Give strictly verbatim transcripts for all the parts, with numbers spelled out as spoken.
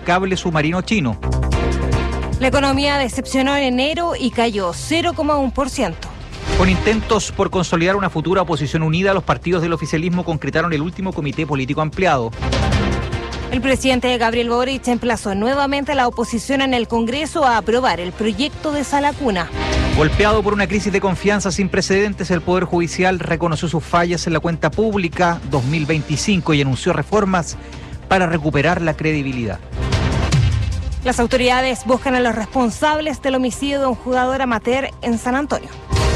cable submarino chino. La economía decepcionó en enero y cayó cero coma uno por ciento. Con intentos por consolidar una futura oposición unida, los partidos del oficialismo concretaron el último comité político ampliado. El presidente Gabriel Boric emplazó nuevamente a la oposición en el Congreso a aprobar el proyecto de sala cuna. Golpeado por una crisis de confianza sin precedentes, el Poder Judicial reconoció sus fallas en la cuenta pública dos mil veinticinco y anunció reformas para recuperar la credibilidad. Las autoridades buscan a los responsables del homicidio de un jugador amateur en San Antonio.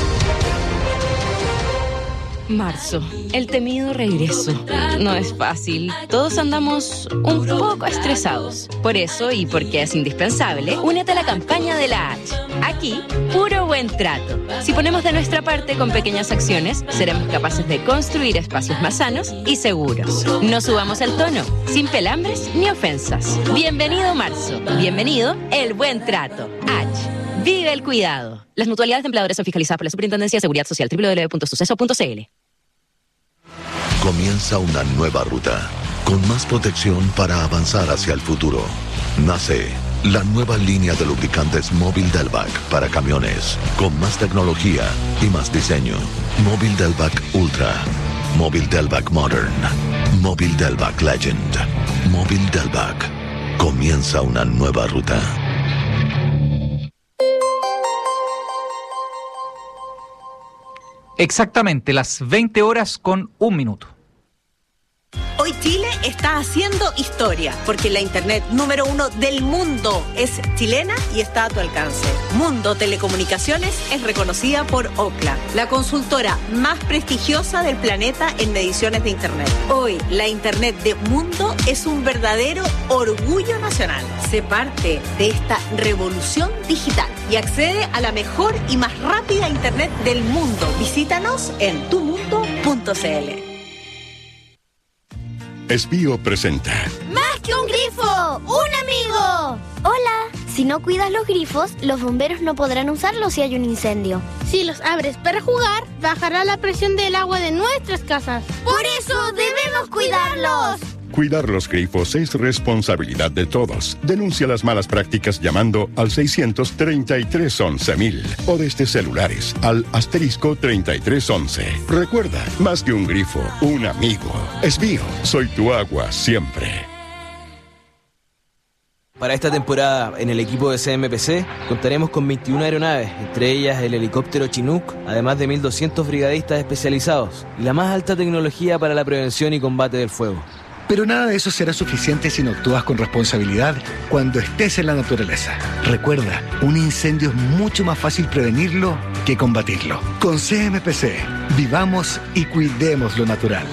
Marzo, el temido regreso. No es fácil. Todos andamos un poco estresados. Por eso, y porque es indispensable, únete a la campaña de la H. Aquí, puro buen trato. Si ponemos de nuestra parte con pequeñas acciones, seremos capaces de construir espacios más sanos y seguros. No subamos el tono, sin pelambres ni ofensas. Bienvenido marzo. Bienvenido el buen trato. H. Vive el cuidado. Las mutualidades de empleadores son fiscalizadas por la Superintendencia de Seguridad Social. doble u doble u doble u punto suceso punto c l. Comienza una nueva ruta, con más protección para avanzar hacia el futuro. Nace la nueva línea de lubricantes Móvil Delvac para camiones, con más tecnología y más diseño. Móvil Delvac Ultra, Móvil Delvac Modern, Móvil Delvac Legend, Móvil Delvac. Comienza una nueva ruta. Exactamente las veinte horas con un minuto. Hoy Chile está haciendo historia, porque la internet número uno del mundo es chilena y está a tu alcance. Mundo Telecomunicaciones es reconocida por Ookla, la consultora más prestigiosa del planeta en mediciones de internet. Hoy, la internet de Mundo es un verdadero orgullo nacional. Sé parte de esta revolución digital y accede a la mejor y más rápida internet del mundo. Visítanos en tu mundo punto c l. Espío presenta ¡Más que un grifo! ¡Un amigo! Hola. Si no cuidas los grifos, los bomberos no podrán usarlos si hay un incendio. Si los abres para jugar, bajará la presión del agua de nuestras casas. ¡Por eso debemos cuidarlos! Cuidar los grifos es responsabilidad de todos. Denuncia las malas prácticas llamando al seiscientos treinta y tres once mil o desde celulares al asterisco treinta y tres once. Recuerda, más que un grifo, un amigo. Espío, soy tu agua siempre. Para esta temporada, en el equipo de C M P C, contaremos con veintiuna aeronaves, entre ellas el helicóptero Chinook, además de mil doscientos brigadistas especializados y la más alta tecnología para la prevención y combate del fuego. Pero nada de eso será suficiente si no actúas con responsabilidad cuando estés en la naturaleza. Recuerda, un incendio es mucho más fácil prevenirlo que combatirlo. Con C M P C, vivamos y cuidemos lo natural.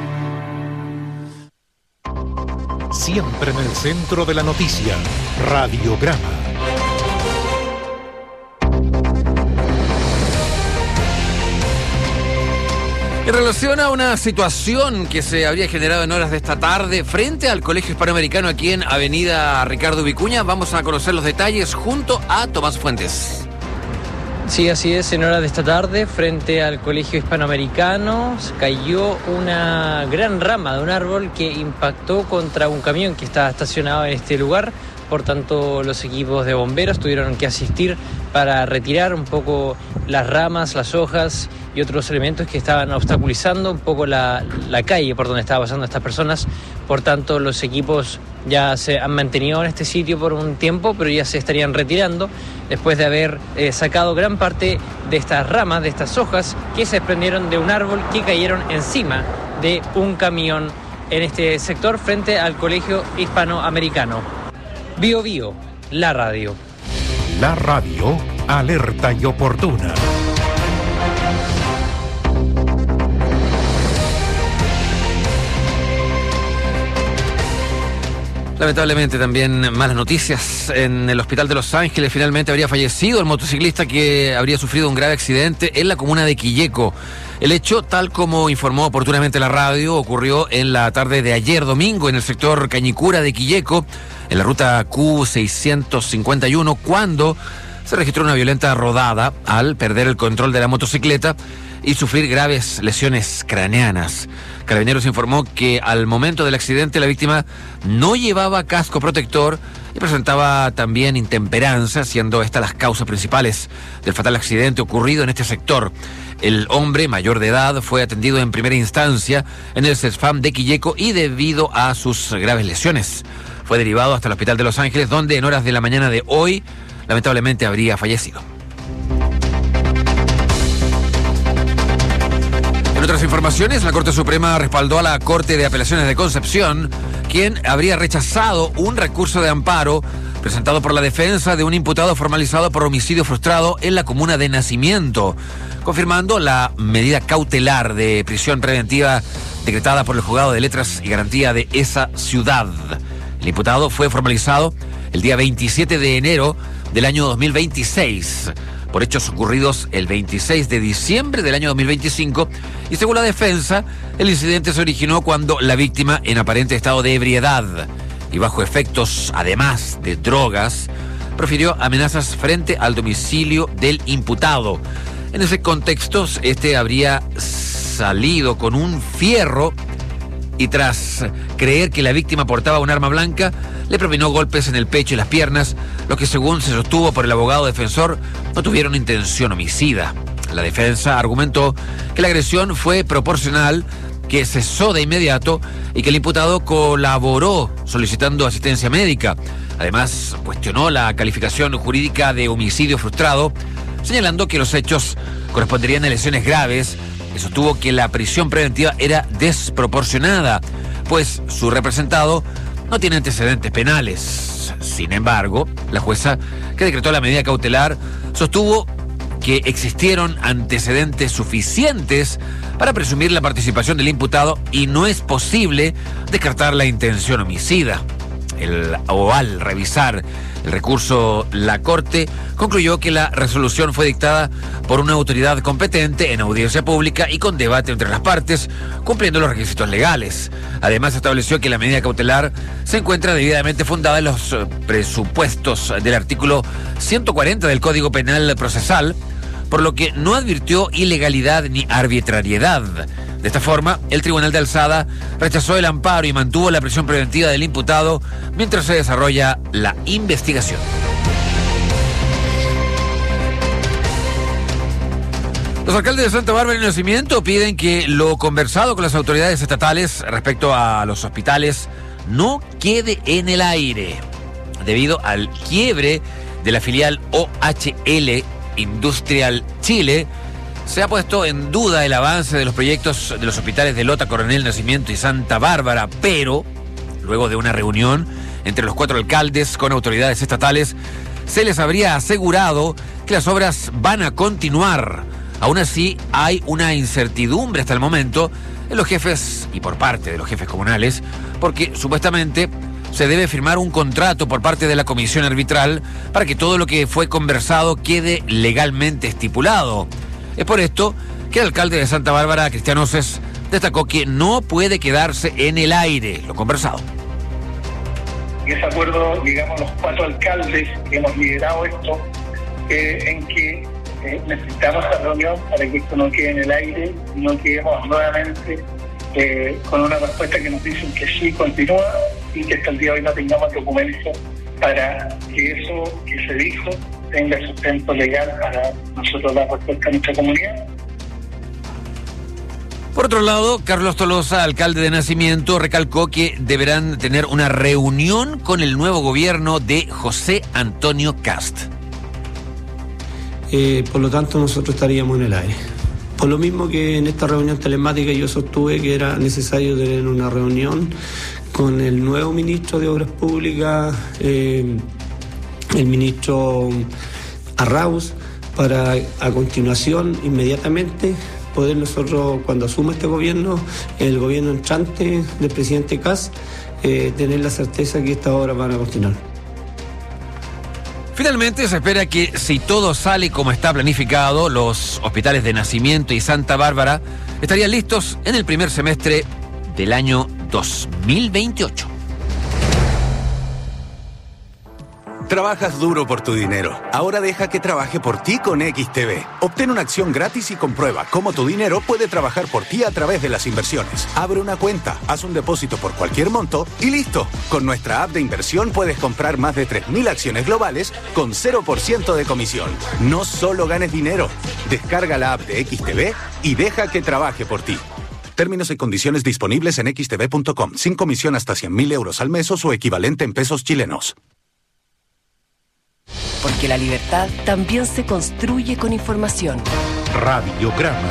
Siempre en el centro de la noticia, Radiograma. En relación a una situación que se habría generado en horas de esta tarde frente al Colegio Hispanoamericano aquí en Avenida Ricardo Vicuña, vamos a conocer los detalles junto a Tomás Fuentes. Sí, así es, en horas de esta tarde, frente al Colegio Hispanoamericano, cayó una gran rama de un árbol que impactó contra un camión que estaba estacionado en este lugar. Por tanto, los equipos de bomberos tuvieron que asistir para retirar un poco las ramas, las hojas y otros elementos que estaban obstaculizando un poco la, la calle por donde estaban pasando estas personas. Por tanto, los equipos ya se han mantenido en este sitio por un tiempo, pero ya se estarían retirando después de haber eh, sacado gran parte de estas ramas, de estas hojas que se desprendieron de un árbol que cayeron encima de un camión en este sector frente al Colegio Hispanoamericano. Bio Bio, la radio. La radio, alerta y oportuna. Lamentablemente también malas noticias. En el hospital de Los Ángeles finalmente habría fallecido el motociclista que habría sufrido un grave accidente en la comuna de Quilleco. El hecho, tal como informó oportunamente la radio, ocurrió en la tarde de ayer domingo en el sector Cañicura de Quilleco, en la ruta Q seiscientos cincuenta y uno, cuando se registró una violenta rodada al perder el control de la motocicleta y sufrir graves lesiones craneanas. Carabineros informó que al momento del accidente la víctima no llevaba casco protector y presentaba también intemperancia, siendo estas las causas principales del fatal accidente ocurrido en este sector. El hombre, mayor de edad, fue atendido en primera instancia en el CESFAM de Quilleco y debido a sus graves lesiones fue derivado hasta el Hospital de Los Ángeles, donde en horas de la mañana de hoy lamentablemente habría fallecido. En otras informaciones, la Corte Suprema respaldó a la Corte de Apelaciones de Concepción, quien habría rechazado un recurso de amparo presentado por la defensa de un imputado formalizado por homicidio frustrado en la comuna de Nacimiento, confirmando la medida cautelar de prisión preventiva decretada por el Juzgado de Letras y Garantía de esa ciudad. El imputado fue formalizado el día veintisiete de enero del año dos mil veintiséis por hechos ocurridos el veintiséis de diciembre del año dos mil veinticinco y según la defensa, el incidente se originó cuando la víctima, en aparente estado de ebriedad y bajo efectos además de drogas, profirió amenazas frente al domicilio del imputado. En ese contexto, este habría salido con un fierro y tras creer que la víctima portaba un arma blanca, le propinó golpes en el pecho y las piernas, lo que según se sostuvo por el abogado defensor, no tuvieron intención homicida. La defensa argumentó que la agresión fue proporcional, que cesó de inmediato y que el imputado colaboró solicitando asistencia médica. Además, cuestionó la calificación jurídica de homicidio frustrado, señalando que los hechos corresponderían a lesiones graves y sostuvo que la prisión preventiva era desproporcionada, pues su representado no tiene antecedentes penales. Sin embargo, la jueza que decretó la medida cautelar sostuvo que existieron antecedentes suficientes para presumir la participación del imputado y no es posible descartar la intención homicida. El, o al revisar el recurso, la Corte concluyó que la resolución fue dictada por una autoridad competente en audiencia pública y con debate entre las partes, cumpliendo los requisitos legales. Además, estableció que la medida cautelar se encuentra debidamente fundada en los presupuestos del artículo ciento cuarenta del Código Penal Procesal, por lo que no advirtió ilegalidad ni arbitrariedad. De esta forma, el Tribunal de Alzada rechazó el amparo y mantuvo la prisión preventiva del imputado mientras se desarrolla la investigación. Los alcaldes de Santa Bárbara y Nacimiento piden que lo conversado con las autoridades estatales respecto a los hospitales no quede en el aire, debido al quiebre de la filial O H L Industrial Chile. Se ha puesto en duda el avance de los proyectos de los hospitales de Lota, Coronel Nacimiento y Santa Bárbara, pero luego de una reunión entre los cuatro alcaldes con autoridades estatales, se les habría asegurado que las obras van a continuar. Aún así, hay una incertidumbre hasta el momento en los jefes y por parte de los jefes comunales, porque supuestamente se debe firmar un contrato por parte de la comisión arbitral para que todo lo que fue conversado quede legalmente estipulado. Es por esto que el alcalde de Santa Bárbara, Cristian Oces, destacó que no puede quedarse en el aire lo conversado. Y ese acuerdo, digamos, los cuatro alcaldes que hemos liderado esto, eh, en que eh, necesitamos esa reunión para que esto no quede en el aire y no quedemos nuevamente eh, con una respuesta que nos dicen que sí continúa y que hasta el día de hoy no tengamos documentos para que eso que se dijo tenga sustento legal para nosotros dar respuesta a nuestra comunidad. Por otro lado, Carlos Tolosa, alcalde de Nacimiento, recalcó que deberán tener una reunión con el nuevo gobierno de José Antonio Kast. Eh, por lo tanto, nosotros estaríamos en el aire. Por lo mismo que en esta reunión telemática yo sostuve que era necesario tener una reunión con el nuevo ministro de Obras Públicas, eh, el ministro Arrauz, para a continuación, inmediatamente, poder nosotros, cuando asuma este gobierno, el gobierno entrante del presidente Kast, eh, tener la certeza que estas obras van a continuar. Finalmente, se espera que, si todo sale como está planificado, los hospitales de Nacimiento y Santa Bárbara estarían listos en el primer semestre del año dos mil veintiocho. Trabajas duro por tu dinero. Ahora deja que trabaje por ti con X T B. Obtén una acción gratis y comprueba cómo tu dinero puede trabajar por ti a través de las inversiones. Abre una cuenta, haz un depósito por cualquier monto y listo. Con nuestra app de inversión puedes comprar más de tres mil acciones globales con cero por ciento de comisión. No solo ganes dinero. Descarga la app de X T B y deja que trabaje por ti. Términos y condiciones disponibles en x t b punto com. Sin comisión hasta cien mil euros al mes o su equivalente en pesos chilenos. Porque la libertad también se construye con información. Radiograma.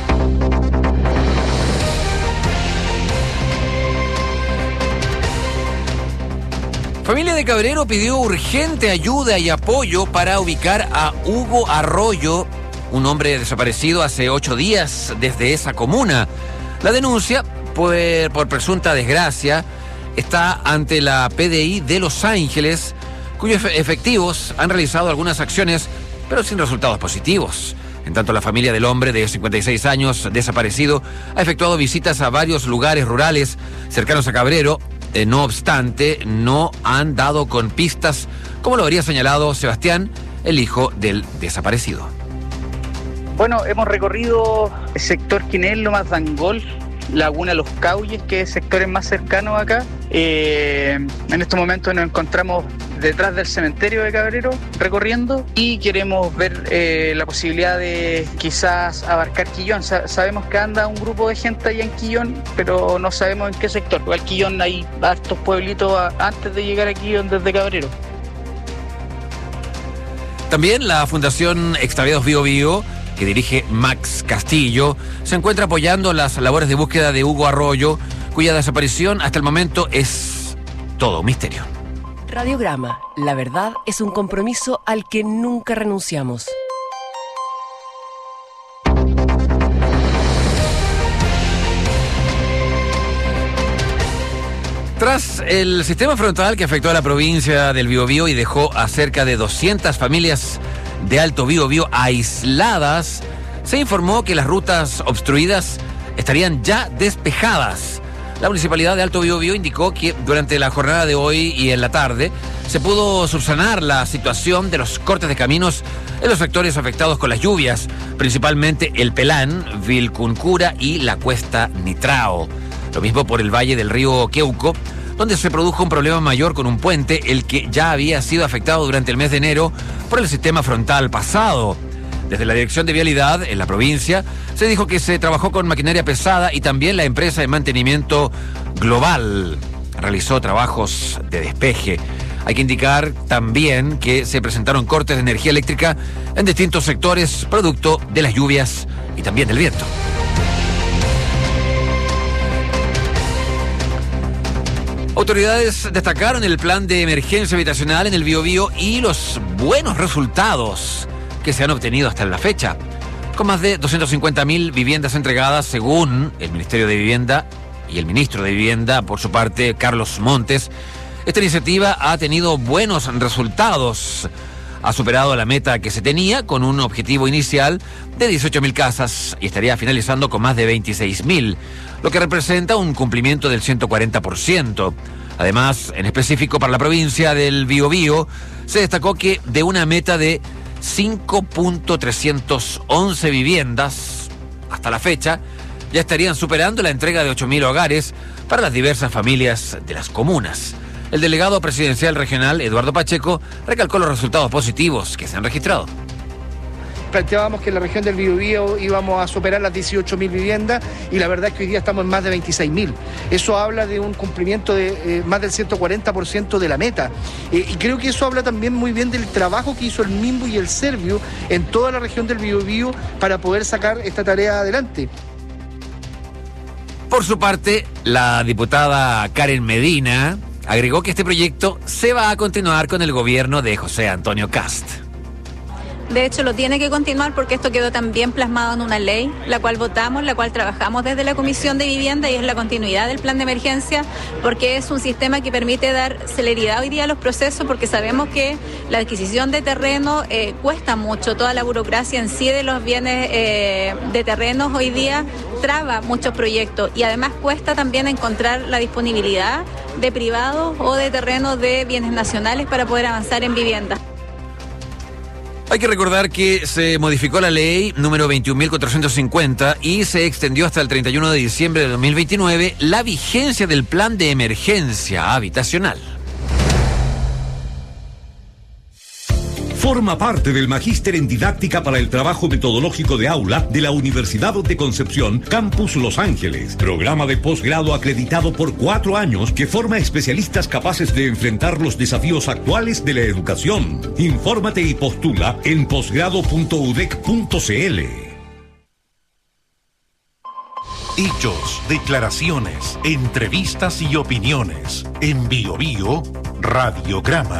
Familia de Cabrero pidió urgente ayuda y apoyo para ubicar a Hugo Arroyo, un hombre desaparecido hace ocho días desde esa comuna. La denuncia, por, por presunta desgracia, está ante la P D I de Los Ángeles, cuyos efectivos han realizado algunas acciones, pero sin resultados positivos. En tanto, la familia del hombre de cincuenta y seis años desaparecido ha efectuado visitas a varios lugares rurales cercanos a Cabrero. Eh, no obstante, no han dado con pistas, como lo habría señalado Sebastián, el hijo del desaparecido. Bueno, hemos recorrido el sector Quinel, Lomas Dangol, Laguna Los Cauyes, que es sectores más cercanos acá. Eh, en estos momentos nos encontramos detrás del cementerio de Cabrero recorriendo y queremos ver eh, la posibilidad de quizás abarcar Quillón. Sa- sabemos que anda un grupo de gente allá en Quillón, pero no sabemos en qué sector. Igual Quillón hay hartos pueblitos a, antes de llegar aquí desde Cabrero. También la Fundación Extraviados Bío Bío, que dirige Max Castillo, se encuentra apoyando las labores de búsqueda de Hugo Arroyo, cuya desaparición hasta el momento es todo un misterio. Radiograma. La verdad es un compromiso al que nunca renunciamos. Tras el sistema frontal que afectó a la provincia del Biobío y dejó a cerca de doscientas familias de Alto Biobío aisladas, se informó que las rutas obstruidas estarían ya despejadas. La Municipalidad de Alto Biobío indicó que durante la jornada de hoy y en la tarde se pudo subsanar la situación de los cortes de caminos en los sectores afectados con las lluvias, principalmente El Pelán, Vilcuncura y la Cuesta Nitrao. Lo mismo por el valle del río Queuco, donde se produjo un problema mayor con un puente, el que ya había sido afectado durante el mes de enero por el sistema frontal pasado. Desde la Dirección de Vialidad en la provincia se dijo que se trabajó con maquinaria pesada y también la empresa de mantenimiento global realizó trabajos de despeje. Hay que indicar también que se presentaron cortes de energía eléctrica en distintos sectores producto de las lluvias y también del viento. Autoridades destacaron el plan de emergencia habitacional en el Biobío y los buenos resultados que se han obtenido hasta la fecha, con más de doscientas cincuenta mil viviendas entregadas según el Ministerio de Vivienda y el ministro de Vivienda, por su parte, Carlos Montes. Esta iniciativa ha tenido buenos resultados. Ha superado la meta que se tenía con un objetivo inicial de dieciocho mil casas y estaría finalizando con más de veintiséis mil, lo que representa un cumplimiento del ciento cuarenta por ciento. Además, en específico para la provincia del Biobío, se destacó que de una meta de cinco mil trescientas once viviendas hasta la fecha, ya estarían superando la entrega de ocho mil hogares para las diversas familias de las comunas. El delegado presidencial regional, Eduardo Pacheco, recalcó los resultados positivos que se han registrado. Planteábamos que en la región del Biobío íbamos a superar las dieciocho mil viviendas y la verdad es que hoy día estamos en más de veintiséis mil. Eso habla de un cumplimiento de eh, más del ciento cuarenta por ciento de la meta. Eh, y creo que eso habla también muy bien del trabajo que hizo el MIMBU y el Serviu en toda la región del Biobío para poder sacar esta tarea adelante. Por su parte, la diputada Karen Medina agregó que este proyecto se va a continuar con el gobierno de José Antonio Kast. De hecho, lo tiene que continuar porque esto quedó también plasmado en una ley, la cual votamos, la cual trabajamos desde la Comisión de Vivienda, y es la continuidad del plan de emergencia, porque es un sistema que permite dar celeridad hoy día a los procesos, porque sabemos que la adquisición de terreno eh, cuesta mucho, toda la burocracia en sí de los bienes eh, de terrenos hoy día traba muchos proyectos, y además cuesta también encontrar la disponibilidad de privados o de terrenos de bienes nacionales para poder avanzar en vivienda. Hay que recordar que se modificó la ley número veintiún mil cuatrocientos cincuenta y se extendió hasta el treinta y uno de diciembre de dos mil veintinueve la vigencia del plan de emergencia habitacional. Forma parte del Magíster en Didáctica para el Trabajo Metodológico de Aula de la Universidad de Concepción, Campus Los Ángeles. Programa de posgrado acreditado por cuatro años que forma especialistas capaces de enfrentar los desafíos actuales de la educación. Infórmate y postula en posgrado punto u d e c punto c l. Hechos, declaraciones, entrevistas y opiniones. En Bio Bio, Radiograma.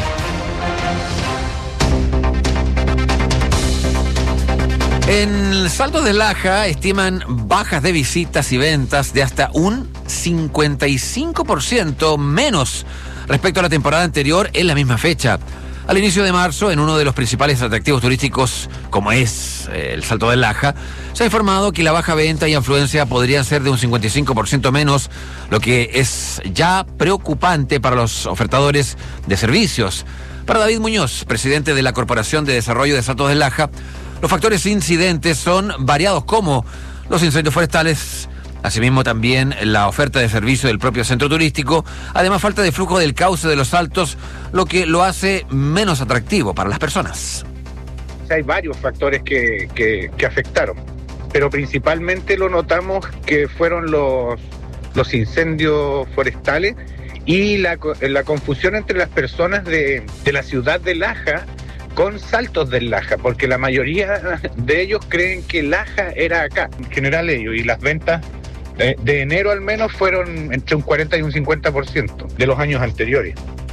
En Saltos de Laja estiman bajas de visitas y ventas de hasta un cincuenta y cinco por ciento menos respecto a la temporada anterior en la misma fecha. Al inicio de marzo, en uno de los principales atractivos turísticos, como es eh, el Salto de Laja, se ha informado que la baja venta y afluencia podrían ser de un cincuenta y cinco por ciento menos, lo que es ya preocupante para los ofertadores de servicios. Para David Muñoz, presidente de la Corporación de Desarrollo de Saltos de Laja, los factores incidentes son variados, como los incendios forestales, asimismo también la oferta de servicio del propio centro turístico, además falta de flujo del cauce de los Saltos, lo que lo hace menos atractivo para las personas. Hay varios factores que, que, que afectaron, pero principalmente lo notamos que fueron los, los incendios forestales y la, la confusión entre las personas de, de la ciudad de Laja con Saltos del Laja, porque la mayoría de ellos creen que Laja era acá. En general ellos, y las ventas de, de enero al menos fueron entre un cuarenta y un cincuenta por ciento de los años anteriores.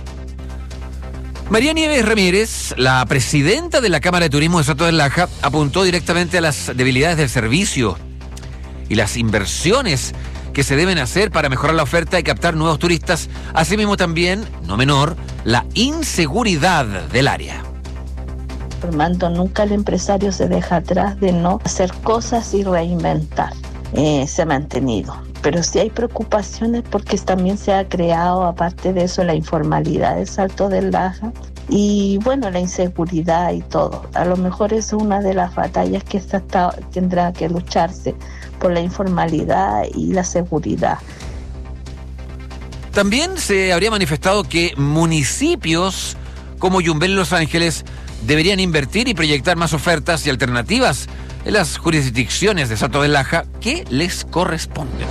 María Nieves Ramírez, la presidenta de la Cámara de Turismo de Saltos del Laja, apuntó directamente a las debilidades del servicio y las inversiones que se deben hacer para mejorar la oferta y captar nuevos turistas, asimismo también, no menor, la inseguridad del área. Formando, nunca el empresario se deja atrás de no hacer cosas y reinventar. Eh, se ha mantenido. Pero sí hay preocupaciones porque también se ha creado, aparte de eso, la informalidad de Salto del Laja y, bueno, la inseguridad y todo. A lo mejor es una de las batallas que esta está, tendrá que lucharse, por la informalidad y la seguridad. También se habría manifestado que municipios como Yumbel y Los Ángeles deberían invertir y proyectar más ofertas y alternativas en las jurisdicciones de Salto del Laja que les corresponden.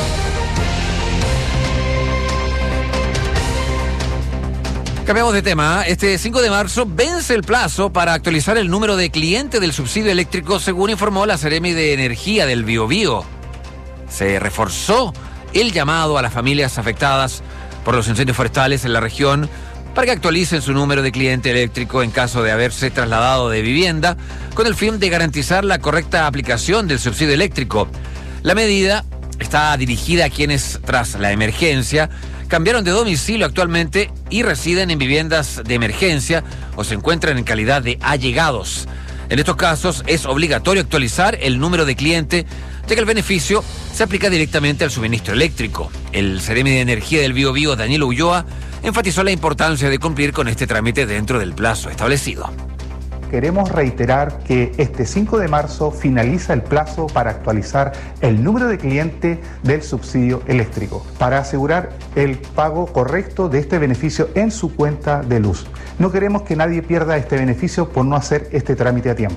Cambiamos de tema. Este cinco de marzo vence el plazo para actualizar el número de cliente del subsidio eléctrico, según informó la Seremi de Energía del Biobío. Se reforzó el llamado a las familias afectadas por los incendios forestales en la región para que actualicen su número de cliente eléctrico en caso de haberse trasladado de vivienda, con el fin de garantizar la correcta aplicación del subsidio eléctrico. La medida está dirigida a quienes, tras la emergencia, cambiaron de domicilio actualmente y residen en viviendas de emergencia o se encuentran en calidad de allegados. En estos casos es obligatorio actualizar el número de cliente, ya que el beneficio se aplica directamente al suministro eléctrico. El Seremi de Energía del Biobío, Daniel Ulloa, enfatizó la importancia de cumplir con este trámite dentro del plazo establecido. Queremos reiterar que este cinco de marzo finaliza el plazo para actualizar el número de cliente del subsidio eléctrico, para asegurar el pago correcto de este beneficio en su cuenta de luz. No queremos que nadie pierda este beneficio por no hacer este trámite a tiempo.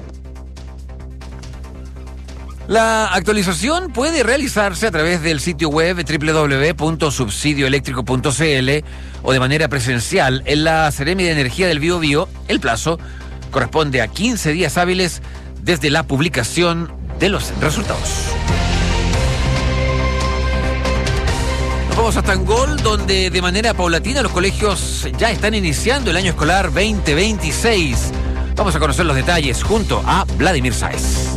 La actualización puede realizarse a través del sitio web doble u doble u doble u punto subsidio eléctrico punto c l o de manera presencial en la Seremi de Energía del Biobío. El plazo corresponde a quince días hábiles desde la publicación de los resultados. Nos vamos a Tangol, donde de manera paulatina los colegios ya están iniciando el año escolar veinte veintiséis. Vamos a conocer los detalles junto a Vladimir Sáez.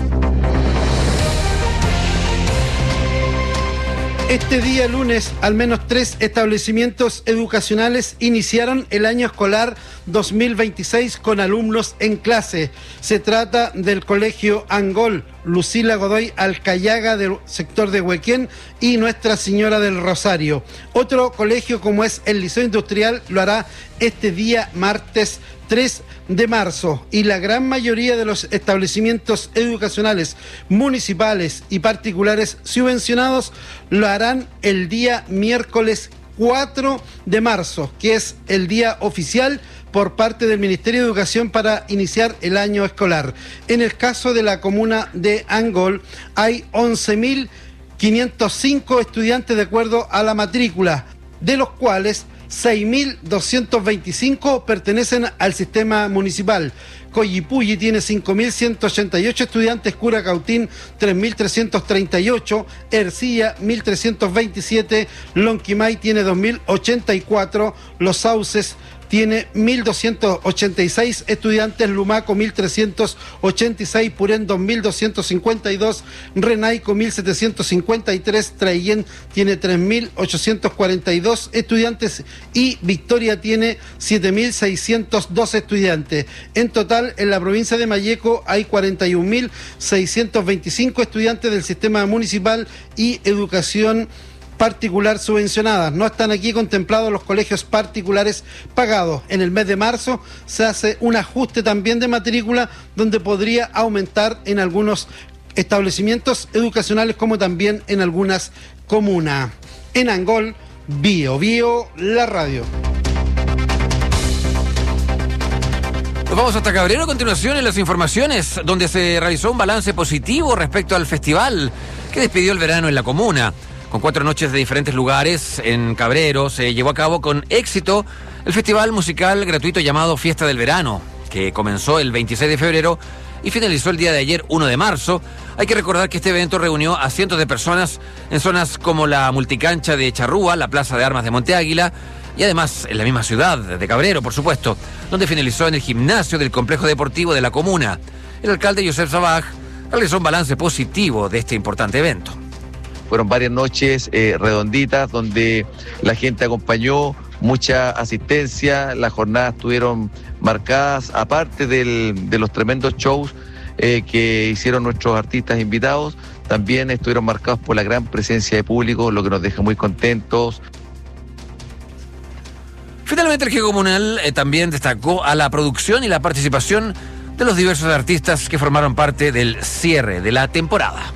Este día lunes, al menos tres establecimientos educacionales iniciaron el año escolar dos mil veintiséis con alumnos en clase. Se trata del Colegio Angol, Lucila Godoy Alcayaga del sector de Huequén y Nuestra Señora del Rosario. Otro colegio, como es el Liceo Industrial, lo hará este día martes tres de marzo, y la gran mayoría de los establecimientos educacionales municipales y particulares subvencionados lo harán el día miércoles cuatro de marzo, que es el día oficial por parte del Ministerio de Educación para iniciar el año escolar. En el caso de la comuna de Angol hay once mil quinientos cinco estudiantes de acuerdo a la matrícula, de los cuales seis mil doscientos veinticinco pertenecen al sistema municipal. Coyipulli tiene cinco mil ciento ochenta y ocho estudiantes, Curacautín tres mil trescientos treinta y ocho, Ercilla mil trescientos veintisiete, Lonquimay tiene dos mil ochenta y cuatro, Los Sauces tiene mil doscientos ochenta y seis estudiantes, Lumaco mil trescientos ochenta y seis, Purén dos mil doscientos cincuenta y dos, Renaico mil setecientos cincuenta y tres, Traillén tiene tres mil ochocientos cuarenta y dos estudiantes y Victoria tiene siete mil seiscientos dos estudiantes. En total, en la provincia de Malleco hay cuarenta y un mil seiscientos veinticinco estudiantes del sistema municipal y educación particular subvencionadas. No están aquí contemplados los colegios particulares pagados. En el mes de marzo se hace un ajuste también de matrícula, donde podría aumentar en algunos establecimientos educacionales como también en algunas comunas. En Angol, Bio Bio, la radio. Nos vamos hasta Cabrero a continuación en las informaciones, donde se realizó un balance positivo respecto al festival que despidió el verano en la comuna. Con cuatro noches de diferentes lugares en Cabrero se llevó a cabo con éxito el festival musical gratuito llamado Fiesta del Verano, que comenzó el veintiséis de febrero y finalizó el día de ayer, uno de marzo. Hay que recordar que este evento reunió a cientos de personas en zonas como la multicancha de Charrúa, la Plaza de Armas de Monte Águila y además en la misma ciudad de Cabrero, por supuesto, donde finalizó en el gimnasio del complejo deportivo de la comuna. El alcalde Josep Sabaj realizó un balance positivo de este importante evento. Fueron varias noches eh, redonditas donde la gente acompañó, mucha asistencia, las jornadas estuvieron marcadas, aparte del, de los tremendos shows eh, que hicieron nuestros artistas invitados, también estuvieron marcados por la gran presencia de público, lo que nos deja muy contentos. Finalmente, el jefe comunal eh, también destacó a la producción y la participación de los diversos artistas que formaron parte del cierre de la temporada.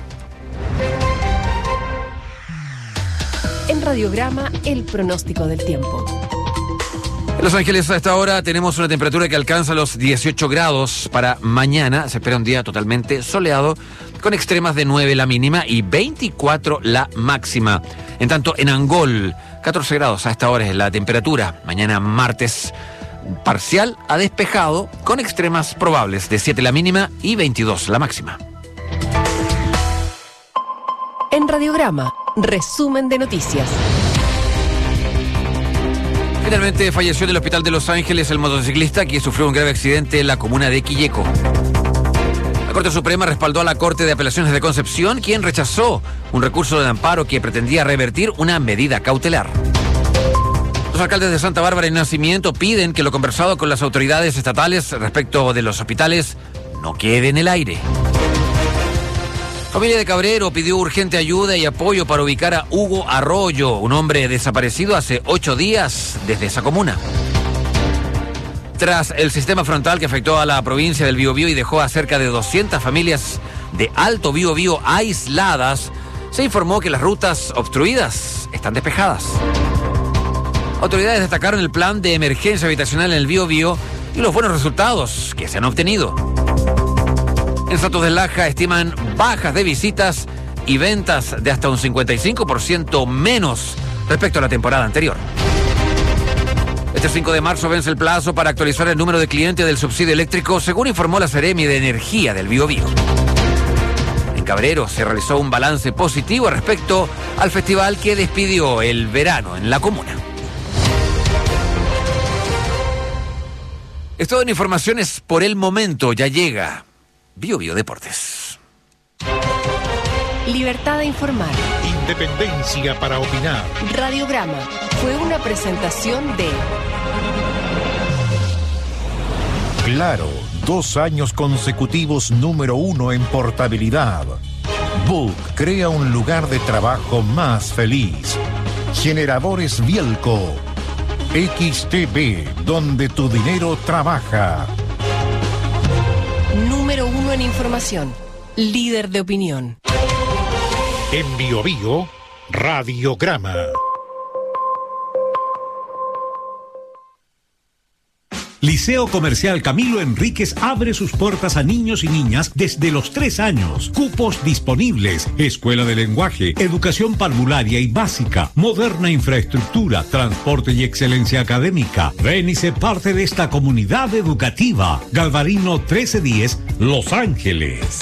En Radiograma, el pronóstico del tiempo. En Los Ángeles, a esta hora tenemos una temperatura que alcanza los dieciocho grados. Para mañana se espera un día totalmente soleado, con extremas de nueve la mínima y veinticuatro la máxima. En tanto, en Angol, catorce grados a esta hora es la temperatura. Mañana martes, parcial a despejado, con extremas probables de siete la mínima y veintidós la máxima. En Radiograma, resumen de noticias. Finalmente falleció en el hospital de Los Ángeles el motociclista que sufrió un grave accidente en la comuna de Quilleco. La Corte Suprema respaldó a la Corte de Apelaciones de Concepción, quien rechazó un recurso de amparo que pretendía revertir una medida cautelar. Los alcaldes de Santa Bárbara y Nacimiento piden que lo conversado con las autoridades estatales respecto de los hospitales no quede en el aire. Familia de Cabrero pidió urgente ayuda y apoyo para ubicar a Hugo Arroyo, un hombre desaparecido hace ocho días desde esa comuna. Tras el sistema frontal que afectó a la provincia del Biobío y dejó a cerca de doscientas familias de Alto Biobío aisladas, se informó que las rutas obstruidas están despejadas. Autoridades destacaron el plan de emergencia habitacional en el Biobío y los buenos resultados que se han obtenido. En Santos del Laja estiman bajas de visitas y ventas de hasta un cincuenta y cinco por ciento menos respecto a la temporada anterior. Este cinco de marzo vence el plazo para actualizar el número de clientes del subsidio eléctrico, según informó la Seremi de Energía del Biobío. En Cabrero se realizó un balance positivo respecto al festival que despidió el verano en la comuna. Es todo en informaciones por el momento. Ya llega Bio Bio Deportes. Libertad de informar. Independencia para opinar. Radiograma fue una presentación de... Claro, dos años consecutivos número uno en portabilidad. Book crea un lugar de trabajo más feliz. Generadores Bielco. X T V, donde tu dinero trabaja. Número uno en información. Líder de opinión. En Bio Bio, Radiograma. Liceo Comercial Camilo Enríquez abre sus puertas a niños y niñas desde los tres años. Cupos disponibles. Escuela de lenguaje, educación parvularia y básica, moderna infraestructura, transporte y excelencia académica. Ven y sé parte de esta comunidad educativa. Galvarino trece diez, Los Ángeles.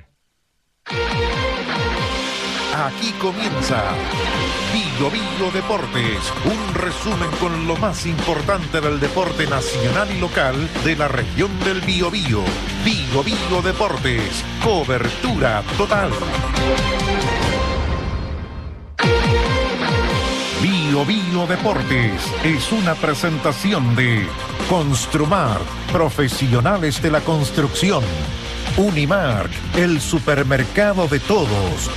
Aquí comienza Bio Bio Deportes, un resumen con lo más importante del deporte nacional y local de la región del Biobío. Bio Bio Deportes, cobertura total. Bio Bio Deportes es una presentación de Construmar, profesionales de la construcción. Unimark, el supermercado de todos.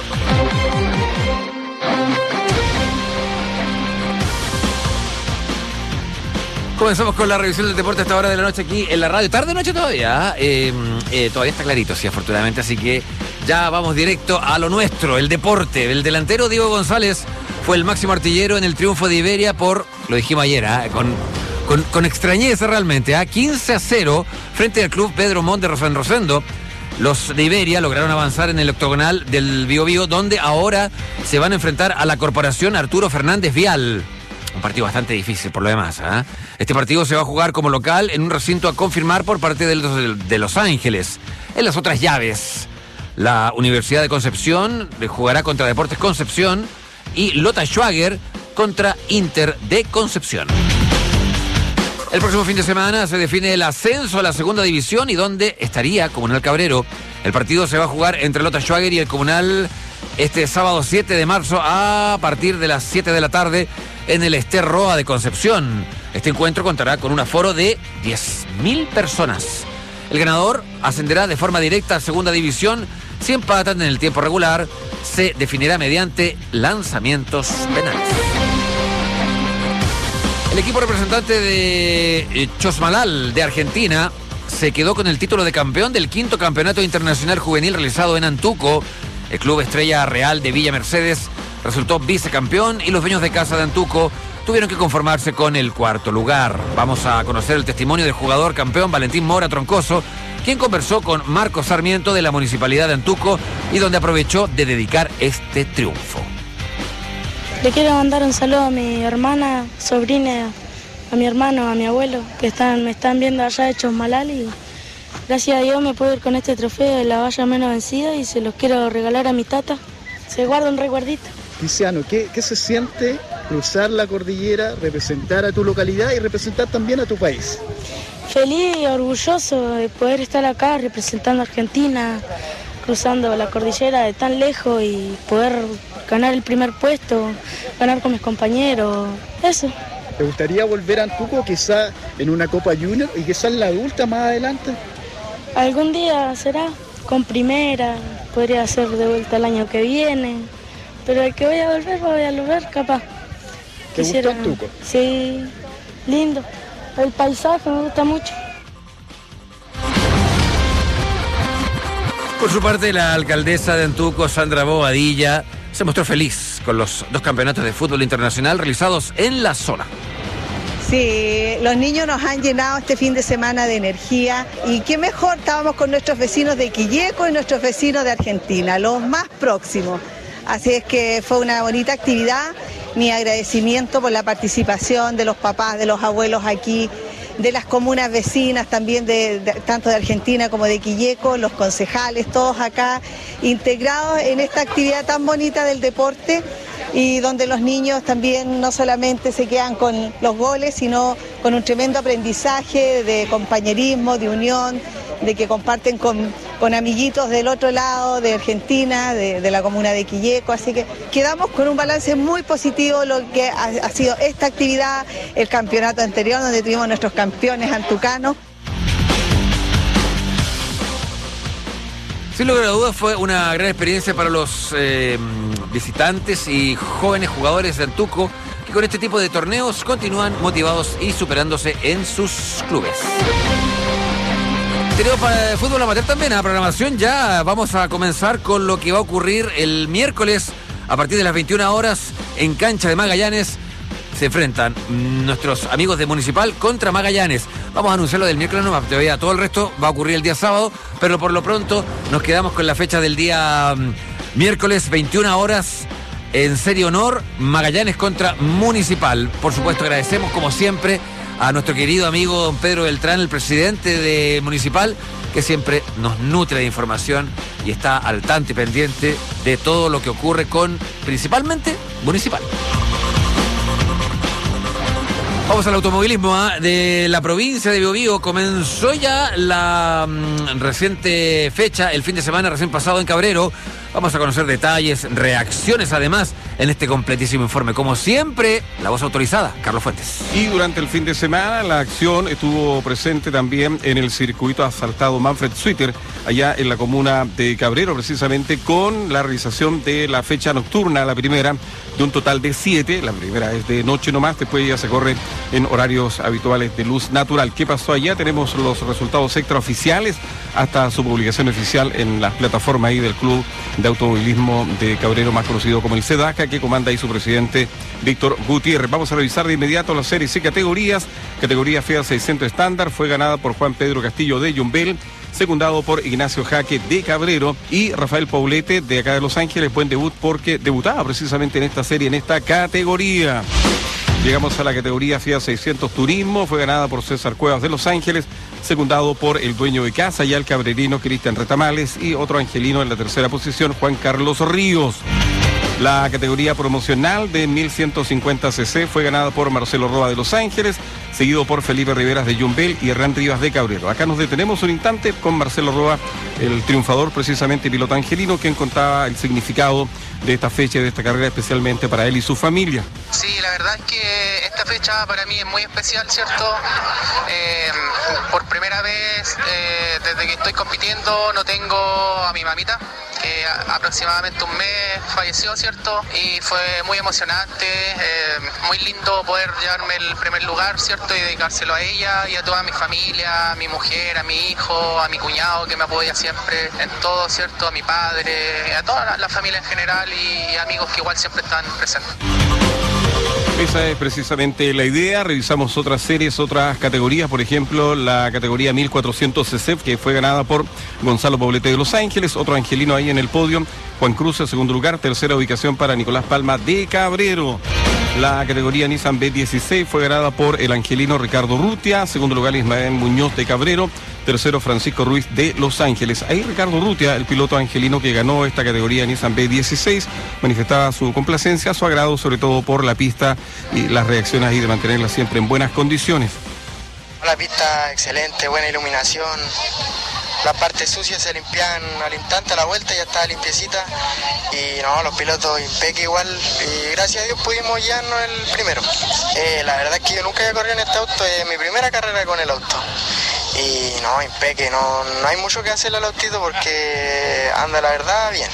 Comenzamos con la revisión del deporte a esta hora de la noche aquí en la radio. Tarde noche todavía, eh, eh, todavía está clarito, sí, afortunadamente. Así que ya vamos directo a lo nuestro, el deporte. El delantero Diego González fue el máximo artillero en el triunfo de Iberia por, lo dijimos ayer, ¿eh? con, con, con extrañeza realmente, ¿eh? quince a cero frente al club Pedro Montt de Rosendo Rosendo. Los de Iberia lograron avanzar en el octogonal del Biobío, donde ahora se van a enfrentar a la corporación Arturo Fernández Vial. Un partido bastante difícil por lo demás, ¿eh? Este partido se va a jugar como local en un recinto a confirmar por parte de los, de Los Ángeles. En las otras llaves, la Universidad de Concepción jugará contra Deportes Concepción y Lota Schwager contra Inter de Concepción. El próximo fin de semana se define el ascenso a la segunda división y donde estaría Comunal Cabrero. El partido se va a jugar entre Lota Schwager y el Comunal este sábado siete de marzo a partir de las siete de la tarde en el Ester Roa de Concepción. Este encuentro contará con un aforo de diez mil personas. El ganador ascenderá de forma directa a segunda división. Si empatan en el tiempo regular, se definirá mediante lanzamientos penales. El equipo representante de Chosmalal de Argentina se quedó con el título de campeón del quinto campeonato internacional juvenil realizado en Antuco. El club Estrella Real de Villa Mercedes resultó vicecampeón y los dueños de casa de Antuco tuvieron que conformarse con el cuarto lugar. Vamos a conocer el testimonio del jugador campeón Valentín Mora Troncoso, quien conversó con Marco Sarmiento de la Municipalidad de Antuco y donde aprovechó de dedicar este triunfo. Le quiero mandar un saludo a mi hermana, sobrina, a mi hermano, a mi abuelo, que están, me están viendo allá de Chosmalal y gracias a Dios me puedo ir con este trofeo de la valla menos vencida y se los quiero regalar a mi tata. Se guarda un recuerdito. Tiziano, ¿qué, ¿qué se siente cruzar la cordillera, representar a tu localidad y representar también a tu país? Feliz y orgulloso de poder estar acá representando a Argentina, cruzando la cordillera de tan lejos y poder ganar el primer puesto, ganar con mis compañeros, eso. ¿Te gustaría volver a Antuco quizá en una Copa Junior y quizá en la adulta más adelante? Algún día será, con primera, podría ser de vuelta el año que viene, pero el que voy a volver, voy a volver capaz. ¿Te Quisiera... gusta Antuco? Sí, lindo, el paisaje me gusta mucho. Por su parte, la alcaldesa de Antuco, Sandra Bobadilla, se mostró feliz con los dos campeonatos de fútbol internacional realizados en la zona. Sí, los niños nos han llenado este fin de semana de energía y qué mejor, estábamos con nuestros vecinos de Quilleco y nuestros vecinos de Argentina, los más próximos. Así es que fue una bonita actividad, mi agradecimiento por la participación de los papás, de los abuelos aquí, de las comunas vecinas también, de, de, tanto de Argentina como de Quilleco, los concejales, todos acá integrados en esta actividad tan bonita del deporte y donde los niños también no solamente se quedan con los goles, sino con un tremendo aprendizaje de compañerismo, de unión, de que comparten con, con amiguitos del otro lado, de Argentina, de, de la comuna de Quilleco, así que quedamos con un balance muy positivo lo que ha, ha sido esta actividad, el campeonato anterior donde tuvimos nuestros campeones antucanos. Sin lugar a dudas fue una gran experiencia para los eh, visitantes y jóvenes jugadores de Antuco que con este tipo de torneos continúan motivados y superándose en sus clubes. Tenemos para el fútbol amateur también, a programación ya vamos a comenzar con lo que va a ocurrir el miércoles a partir de las veintiuna horas en cancha de Magallanes. Se enfrentan nuestros amigos de Municipal contra Magallanes. Vamos a anunciarlo del miércoles nomás, todavía todo el resto va a ocurrir el día sábado, pero por lo pronto nos quedamos con la fecha del día um, miércoles, veintiuna horas, en serie honor, Magallanes contra Municipal. Por supuesto agradecemos como siempre a nuestro querido amigo don Pedro Beltrán, el presidente de Municipal, que siempre nos nutre de información y está al tanto y pendiente de todo lo que ocurre con, principalmente, Municipal. Vamos al automovilismo ¿eh? de la provincia de Biobío. Comenzó ya la mm, reciente fecha, el fin de semana recién pasado en Cabrero. Vamos a conocer detalles, reacciones además en este completísimo informe. Como siempre, la voz autorizada, Carlos Fuentes. Y durante el fin de semana la acción estuvo presente también en el circuito asfaltado Manfred Suiter, allá en la comuna de Cabrero, precisamente con la realización de la fecha nocturna, la primera, de un total de siete. La primera es de noche nomás, después ya se corre en horarios habituales de luz natural. ¿Qué pasó allá? Tenemos los resultados extraoficiales hasta su publicación oficial en la plataforma ahí del Club de Automovilismo de Cabrero, más conocido como el SEDACA, que comanda ahí su presidente Víctor Gutiérrez. Vamos a revisar de inmediato las series y categorías. Categoría Fiat seiscientos estándar fue ganada por Juan Pedro Castillo de Yumbel, secundado por Ignacio Jaque de Cabrero y Rafael Paulete de acá de Los Ángeles. Buen debut porque debutaba precisamente en esta serie, en esta categoría. Llegamos a la categoría Fiat seiscientos Turismo, fue ganada por César Cuevas de Los Ángeles, secundado por el dueño de casa, ya el cabrerino Cristian Retamales, y otro angelino en la tercera posición, Juan Carlos Ríos. La categoría promocional de mil ciento cincuenta cc fue ganada por Marcelo Roa de Los Ángeles, seguido por Felipe Riveras de Yumbel y Hernán Rivas de Cabrero. Acá nos detenemos un instante con Marcelo Roa, el triunfador, precisamente piloto angelino, quien contaba el significado de esta fecha y de esta carrera especialmente para él y su familia. Sí, la verdad es que esta fecha para mí es muy especial, ¿cierto? Eh, por primera vez eh, desde que estoy compitiendo no tengo a mi mamita, que a, aproximadamente un mes falleció, ¿cierto? Y fue muy emocionante, eh, muy lindo poder llevarme el primer lugar, ¿cierto? Y dedicárselo a ella y a toda mi familia, a mi mujer, a mi hijo, a mi cuñado que me apoya siempre en todo, ¿cierto? A mi padre, a toda la, la familia en general y amigos que igual siempre están presentes. Esa es precisamente la idea. Revisamos otras series, otras categorías, por ejemplo, la categoría mil cuatrocientos cc, que fue ganada por Gonzalo Poblete de Los Ángeles, otro angelino ahí en el podio, Juan Cruz en segundo lugar, tercera ubicación para Nicolás Palma de Cabrero. La categoría Nissan B dieciséis fue ganada por el angelino Ricardo Rutia, segundo lugar Ismael Muñoz de Cabrero, tercero Francisco Ruiz de Los Ángeles. Ahí Ricardo Rutia, el piloto angelino que ganó esta categoría Nissan B dieciséis, manifestaba su complacencia, su agrado sobre todo por la pista y las reacciones ahí de mantenerla siempre en buenas condiciones. La pista excelente, buena iluminación. Las partes sucias se limpian al instante, a la vuelta ya estaba limpiecita. Y no, los pilotos impeque igual. Y gracias a Dios pudimos llevarnos el primero. Eh, la verdad es que yo nunca había corrido en este auto, es mi primera carrera con el auto. Y no, impeque, no, no hay mucho que hacerle al autito porque anda la verdad bien.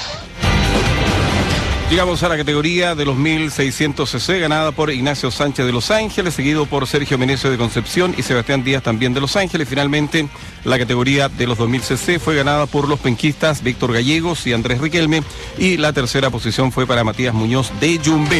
Llegamos a la categoría de los mil seiscientos cc, ganada por Ignacio Sánchez de Los Ángeles, seguido por Sergio Menecio de Concepción y Sebastián Díaz también de Los Ángeles. Finalmente, la categoría de los dos mil cc fue ganada por los penquistas Víctor Gallegos y Andrés Riquelme, y la tercera posición fue para Matías Muñoz de Yumbel.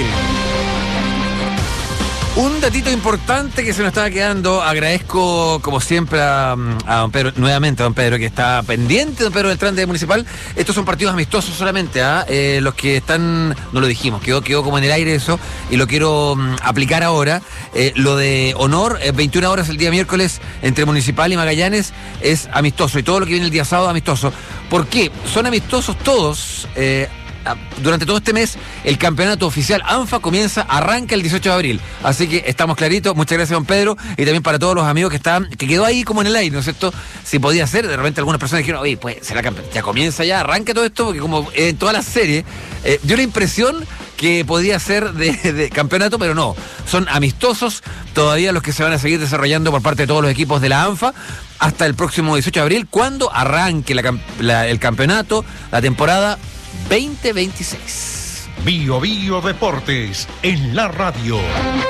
Un datito importante que se nos estaba quedando, agradezco como siempre a, a don Pedro, nuevamente a don Pedro, que está pendiente, don Pedro Beltrán de Municipal. Estos son partidos amistosos solamente, ¿eh? Eh, los que están, no lo dijimos, quedó, quedó como en el aire eso, y lo quiero um, aplicar ahora. Eh, lo de honor, eh, veintiuna horas el día miércoles entre Municipal y Magallanes, es amistoso, y todo lo que viene el día sábado amistoso. ¿Por qué? Son amistosos todos, eh, durante todo este mes, el campeonato oficial ANFA comienza, arranca el dieciocho de abril. Así que estamos claritos. Muchas gracias, don Pedro. Y también para todos los amigos que están, que quedó ahí como en el aire, ¿no es cierto? Si podía ser, de repente algunas personas dijeron, oye, pues será campeón. Ya comienza ya, arranca todo esto, porque como en todas las series, eh, dio la impresión que podía ser de, de campeonato, pero no. Son amistosos todavía los que se van a seguir desarrollando por parte de todos los equipos de la ANFA hasta el próximo dieciocho de abril, cuando arranque la, la, el campeonato, la temporada veinte veintiséis. Bio Bio Deportes en la radio.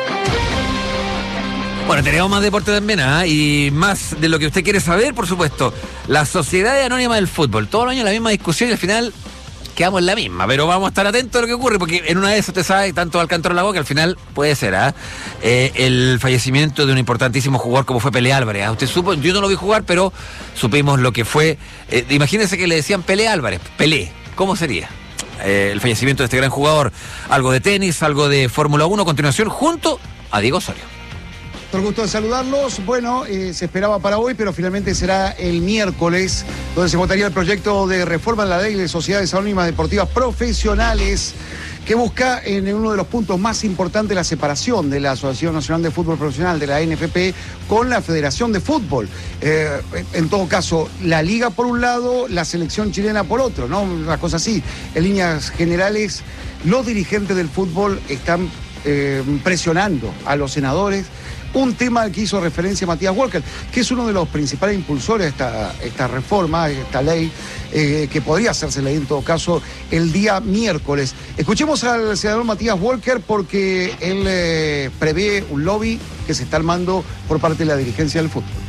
Bueno, tenemos más deporte también, ¿eh? Y más de lo que usted quiere saber, por supuesto. La Sociedad Anónima del Fútbol. Todos los años la misma discusión y al final quedamos en la misma, pero vamos a estar atentos a lo que ocurre, porque en una de esas, usted sabe, tanto al cantor la boca, al final puede ser, ¿eh? Eh, el fallecimiento de un importantísimo jugador como fue Pelé Álvarez. ¿eh? Usted supo, yo no lo vi jugar, pero supimos lo que fue. Eh, imagínense que le decían Pelé Álvarez, Pelé, ¿cómo sería? Eh, el fallecimiento de este gran jugador, algo de tenis, algo de Fórmula uno, a continuación, junto a Diego Osorio. Con gusto de saludarlos. Bueno, eh, se esperaba para hoy, pero finalmente será el miércoles, donde se votaría el proyecto de reforma en la ley de sociedades anónimas deportivas profesionales, que busca en uno de los puntos más importantes la separación de la Asociación Nacional de Fútbol Profesional, de la A N F P, con la Federación de Fútbol. Eh, en todo caso, la Liga por un lado, la selección chilena por otro, ¿no? Una cosa así. En líneas generales, los dirigentes del fútbol están eh, presionando a los senadores. Un tema al que hizo referencia Matías Walker, que es uno de los principales impulsores de esta, esta reforma, esta ley, eh, que podría hacerse ley en todo caso el día miércoles. Escuchemos al senador Matías Walker, porque él eh, prevé un lobby que se está armando por parte de la dirigencia del fútbol.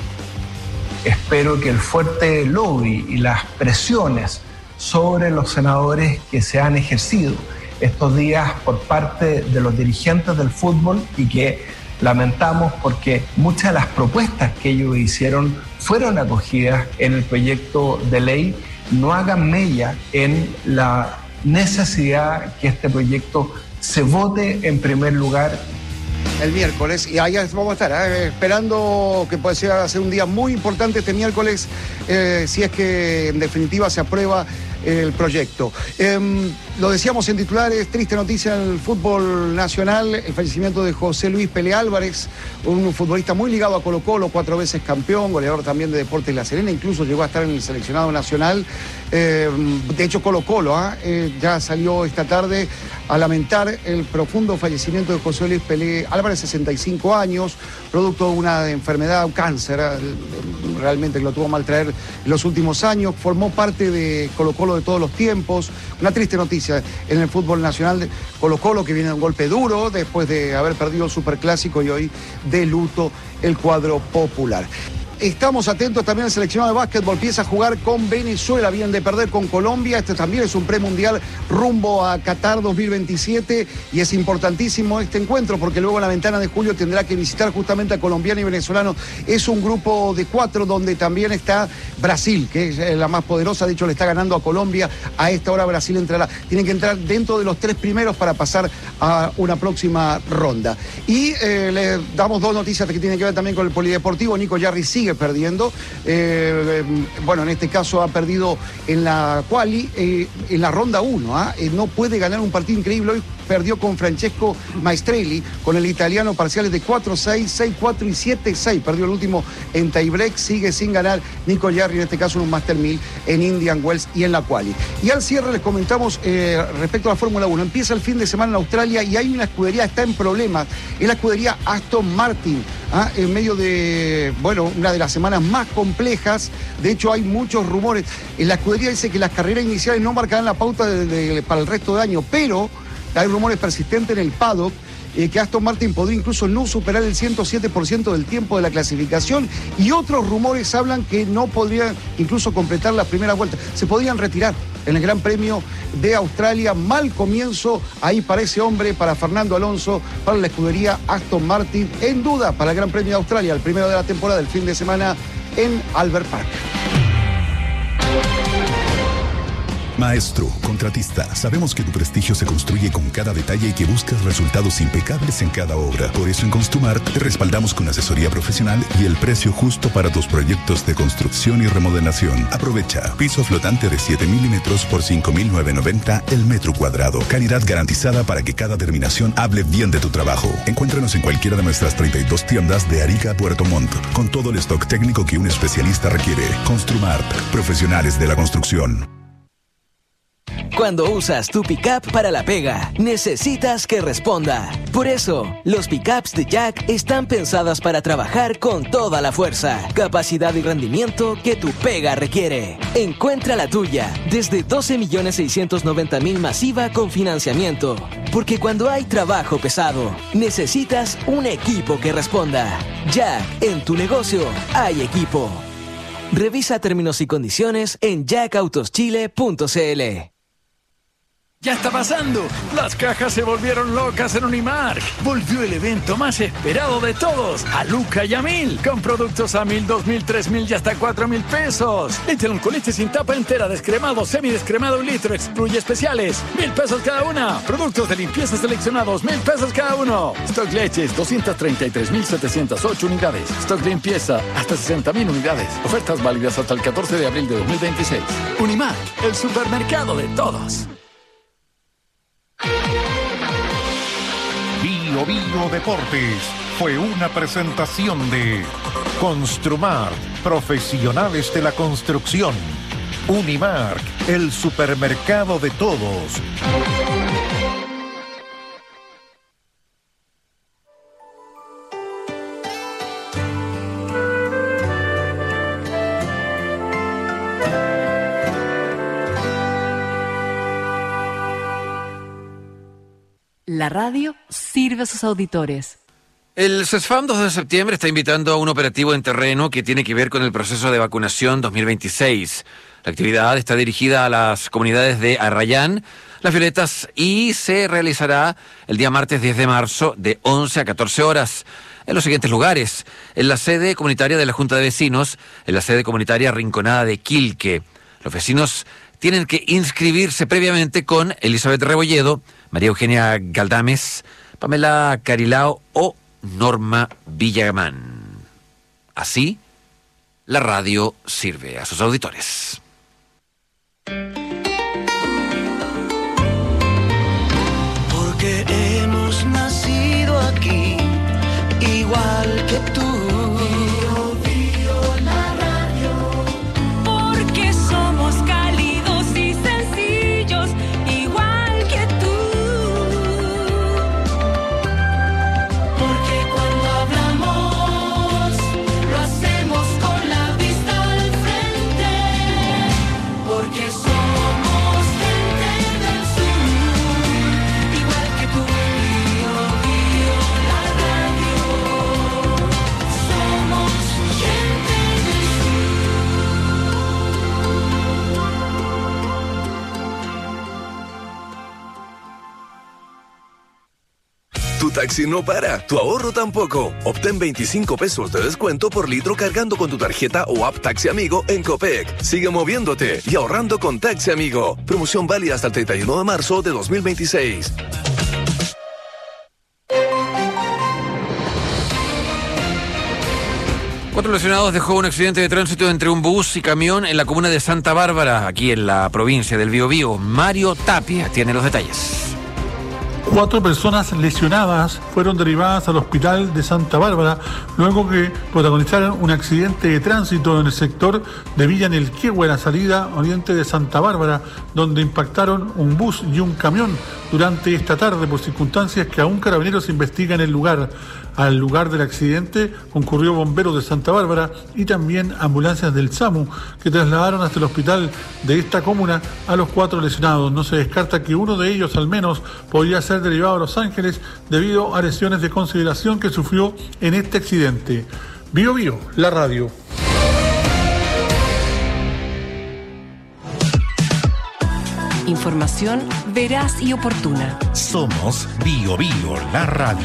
Espero que el fuerte lobby y las presiones sobre los senadores que se han ejercido estos días por parte de los dirigentes del fútbol, y que lamentamos porque muchas de las propuestas que ellos hicieron fueron acogidas en el proyecto de ley, no hagan mella en la necesidad que este proyecto se vote en primer lugar el miércoles, y ahí vamos a estar ¿eh? esperando que pueda ser, ser un día muy importante este miércoles, eh, si es que en definitiva se aprueba el proyecto. Eh, lo decíamos en titulares, triste noticia en el fútbol nacional, el fallecimiento de José Luis Pelé Álvarez, un futbolista muy ligado a Colo Colo, cuatro veces campeón, goleador también de Deportes La Serena, incluso llegó a estar en el seleccionado nacional. Eh, de hecho, Colo Colo ¿eh? Eh, ya salió esta tarde a lamentar el profundo fallecimiento de José Luis Pelé Álvarez, sesenta y cinco años, producto de una enfermedad, un cáncer, realmente que lo tuvo a maltraer en los últimos años. Formó parte de Colo Colo de todos los tiempos. Una triste noticia en el fútbol nacional de Colo Colo, que viene de un golpe duro después de haber perdido el Superclásico, y hoy de luto el cuadro popular. Estamos atentos también al seleccionado de básquetbol, empieza a jugar con Venezuela, vienen de perder con Colombia, este también es un premundial rumbo a Qatar dos mil veintisiete, y es importantísimo este encuentro porque luego en la ventana de julio tendrá que visitar justamente a colombianos y venezolanos. Es un grupo de cuatro donde también está Brasil, que es la más poderosa, de hecho le está ganando a Colombia. A esta hora Brasil entrará, tienen que entrar dentro de los tres primeros para pasar a una próxima ronda. Y eh, le damos dos noticias que tienen que ver también con el polideportivo. Nico Yarri sigue perdiendo, eh, bueno, en este caso ha perdido en la quali, eh, en la ronda uno, ¿eh? Eh, no puede ganar un partido increíble. Hoy perdió con Francesco Maestrelli, con el italiano, parciales de cuatro seis, seis cuatro y siete seis. Perdió el último en tiebreak, sigue sin ganar Nico Yarri, en este caso en un Master mil en Indian Wells y en la quali. Y al cierre les comentamos eh, respecto a la Fórmula uno. Empieza el fin de semana en Australia y hay una escudería, está en problemas, es la escudería Aston Martin, ¿ah? En medio de, bueno, una de las semanas más complejas. De hecho hay muchos rumores. En la escudería dice que las carreras iniciales no marcarán la pauta de, de, para el resto de año, pero hay rumores persistentes en el paddock eh, que Aston Martin podría incluso no superar el ciento siete por ciento del tiempo de la clasificación, y otros rumores hablan que no podrían incluso completar la primera vuelta, se podrían retirar en el Gran Premio de Australia. Mal comienzo ahí para ese hombre, para Fernando Alonso, para la escudería Aston Martin, en duda para el Gran Premio de Australia, el primero de la temporada, el fin de semana en Albert Park. Maestro, contratista, sabemos que tu prestigio se construye con cada detalle y que buscas resultados impecables en cada obra. Por eso en Construmart te respaldamos con asesoría profesional y el precio justo para tus proyectos de construcción y remodelación. Aprovecha. Piso flotante de siete milímetros por cinco mil novecientos noventa el metro cuadrado. Calidad garantizada para que cada terminación hable bien de tu trabajo. Encuéntranos en cualquiera de nuestras treinta y dos tiendas de Arica a Puerto Montt, con todo el stock técnico que un especialista requiere. Construmart, profesionales de la construcción. Cuando usas tu pickup para la pega, necesitas que responda. Por eso, los pickups de Jack están pensadas para trabajar con toda la fuerza, capacidad y rendimiento que tu pega requiere. Encuentra la tuya desde doce millones seiscientos noventa mil masiva con financiamiento. Porque cuando hay trabajo pesado, necesitas un equipo que responda. Jack, en tu negocio hay equipo. Revisa términos y condiciones en jack autos chile punto c l. ¡Ya está pasando! Las cajas se volvieron locas en Unimark. Volvió el evento más esperado de todos, a Luca y a Mil, con productos a mil, dos mil, tres mil y hasta cuatro mil pesos. Échale con leche sin tapa entera, descremado, semidescremado un litro, excluye especiales, mil pesos cada una. Productos de limpieza seleccionados, mil pesos cada uno. Stock leches, doscientas treinta y tres mil setecientas ocho unidades. Stock limpieza, hasta sesenta mil unidades. Ofertas válidas hasta el catorce de abril de dos mil veintiséis. Unimark, el supermercado de todos. Bio Bio Deportes fue una presentación de Construmart, profesionales de la construcción. Unimark, el supermercado de todos. La radio sirve a sus auditores. El CESFAM dos de septiembre está invitando a un operativo en terreno que tiene que ver con el proceso de vacunación dos mil veintiséis. La actividad está dirigida a las comunidades de Arrayán, Las Violetas y se realizará el día martes diez de marzo de once a catorce horas en los siguientes lugares: en la sede comunitaria de la Junta de Vecinos, en la sede comunitaria Rinconada de Quilque. Los vecinos tienen que inscribirse previamente con Elizabeth Rebolledo, María Eugenia Galdames, Pamela Carilao o Norma Villamán. Así, la radio sirve a sus auditores. Porque hemos nacido aquí, igual que tú. Tu taxi no para, tu ahorro tampoco. Obtén veinticinco pesos de descuento por litro cargando con tu tarjeta o app Taxi Amigo en Copec. Sigue moviéndote y ahorrando con Taxi Amigo. Promoción válida hasta el treinta y uno de marzo de dos mil veintiséis. Cuatro lesionados dejó un accidente de tránsito entre un bus y camión en la comuna de Santa Bárbara, aquí en la provincia del Biobío. Mario Tapia tiene los detalles. Cuatro personas lesionadas fueron derivadas al hospital de Santa Bárbara luego que protagonizaron un accidente de tránsito en el sector de Villa Nelquehue, a la salida oriente de Santa Bárbara, donde impactaron un bus y un camión durante esta tarde por circunstancias que aún Carabineros investigan el lugar. Al lugar del accidente concurrió bomberos de Santa Bárbara y también ambulancias del SAMU que trasladaron hasta el hospital de esta comuna a los cuatro lesionados. No se descarta que uno de ellos al menos podría ser derivado a Los Ángeles debido a lesiones de consideración que sufrió en este accidente. Bio Bio, la radio. Información veraz y oportuna. Somos Bio Bio, la radio.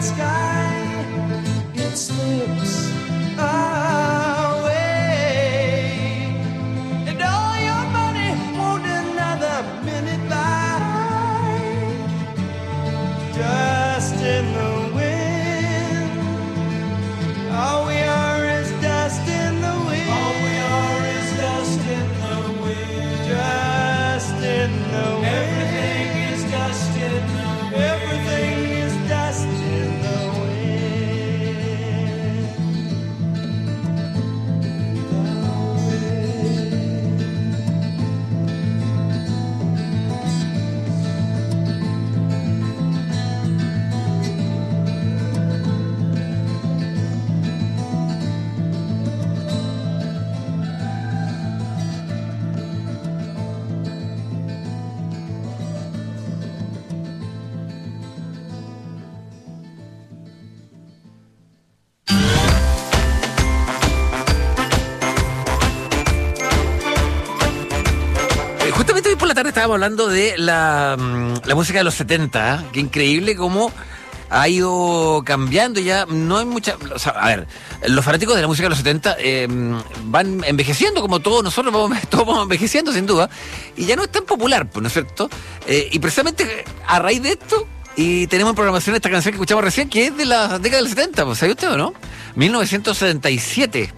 sky, it slips away, and all your money won't another minute by. Dust in the wind, all we are is dust in the wind. All we are is dust in the wind. Dust in the wind. Everything is dust in the wind. Everything is dust in the Justamente hoy por la tarde estábamos hablando de la, la música de los setenta, ¿eh? Qué increíble cómo ha ido cambiando ya. No hay mucha... O sea, a ver, los fanáticos de la música de los setenta eh, van envejeciendo como todos nosotros, vamos, todos vamos envejeciendo sin duda, y ya no es tan popular, ¿no es cierto? Eh, y precisamente a raíz de esto, y tenemos en programación esta canción que escuchamos recién, que es de la década del setenta, pues, ¿sabe usted o no? mil novecientos setenta y siete,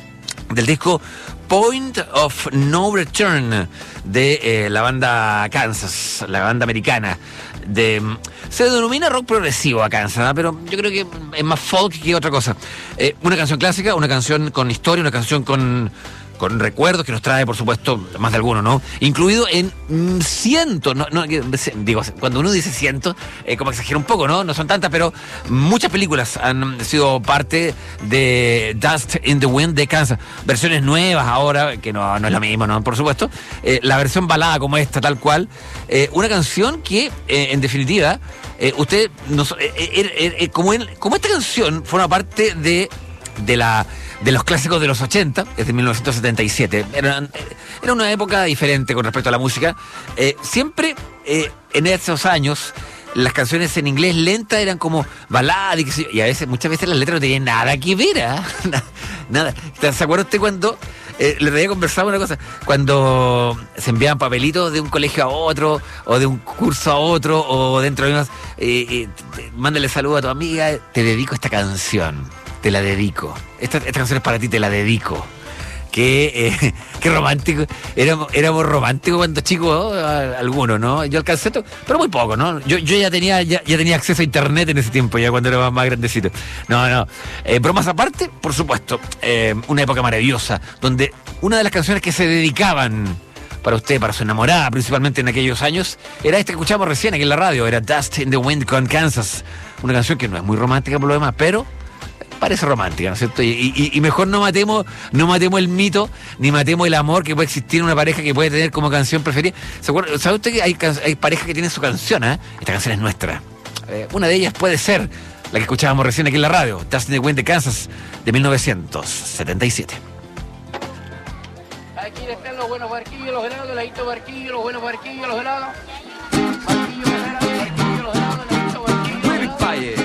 del disco Point of No Return de eh, la banda Kansas, la banda americana. De, se denomina rock progresivo a Kansas, ¿no? Pero yo creo que es más folk que otra cosa. Eh, una canción clásica, una canción con historia, una canción con, con recuerdos que nos trae, por supuesto, más de alguno, ¿no? Incluido en mm, cientos, no, no, digo, cuando uno dice cientos, eh, como exagera un poco, ¿no? No son tantas, pero muchas películas han sido parte de Dust in the Wind de Kansas. Versiones nuevas ahora, que no, no es lo mismo, ¿no? Por supuesto. Eh, la versión balada como esta, tal cual. Eh, una canción que, eh, en definitiva, eh, usted, nos, eh, eh, eh, como, en, como esta canción forma parte de, de la... de los clásicos de los ochenta, es de mil novecientos setenta y siete. Era, era una época diferente con respecto a la música. Eh, siempre eh, en esos años las canciones en inglés lenta eran como baladas y, qué sé yo, y a veces, muchas veces las letras no tenían nada que ver, ¿eh? Nada. ¿Se acuerda usted cuando eh, le había conversado una cosa? Cuando se enviaban papelitos de un colegio a otro, o de un curso a otro, o dentro de unos... Eh, eh, mándale saludo a tu amiga, te dedico esta canción. Te la dedico. Esta, esta canción es para ti, te la dedico. Qué, eh, qué romántico. Éramos, éramos románticos cuando chicos, ¿no? Algunos, ¿no? Yo alcancé todo, pero muy poco, ¿no? Yo, yo ya tenía ya, ya tenía acceso a internet en ese tiempo, ya cuando era más, más grandecito. No, no. Eh, bromas aparte, por supuesto, eh, una época maravillosa, donde una de las canciones que se dedicaban para usted, para su enamorada, principalmente en aquellos años, era esta que escuchamos recién aquí en la radio, era Dust in the Wind con Kansas. Una canción que no es muy romántica por lo demás, pero parece romántica, ¿no es cierto? Y, y, y mejor no matemos, no matemos el mito, ni matemos el amor que puede existir en una pareja que puede tener como canción preferida. ¿Sabe usted que hay, hay parejas que tienen su canción, ¿eh? Esta canción es nuestra. Eh, una de ellas puede ser la que escuchábamos recién aquí en la radio, Dust in the Wind de Kansas, de mil novecientos setenta y siete. Aquí están los buenos barquillos, los helados, el ladito barquillo, los buenos barquillos, los helados. Barquillos, los helados, barquillos, los helados, el ladito barquillo, los helados.